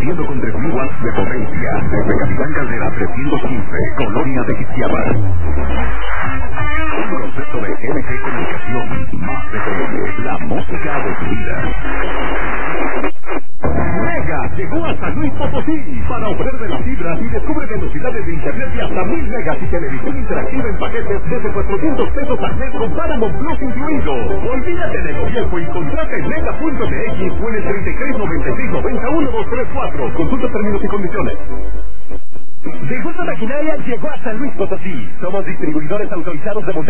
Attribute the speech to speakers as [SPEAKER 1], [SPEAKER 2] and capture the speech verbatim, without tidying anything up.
[SPEAKER 1] transmitiendo con tres mil watts de potencia desde Capitán Caldera trescientos quince, Colonia de Quitiaba. Un concepto de N G Comunicación, más de T, la música de tu vida. Mega llegó a San Luis Potosí para ofrecer las fibras y descubre velocidades de internet de hasta mil megas y televisión interactiva en paquetes desde cuatrocientos pesos al mes con Paramount Plus incluido. Olvídate de lo viejo y contrata en mega punto m x o en el treinta y tres noventa y seis noventa uno dos tres cuatro. Consulta términos y condiciones.
[SPEAKER 2] De Gusto Maquinaria llegó a San Luis Potosí. Somos distribuidores autorizados de montaña.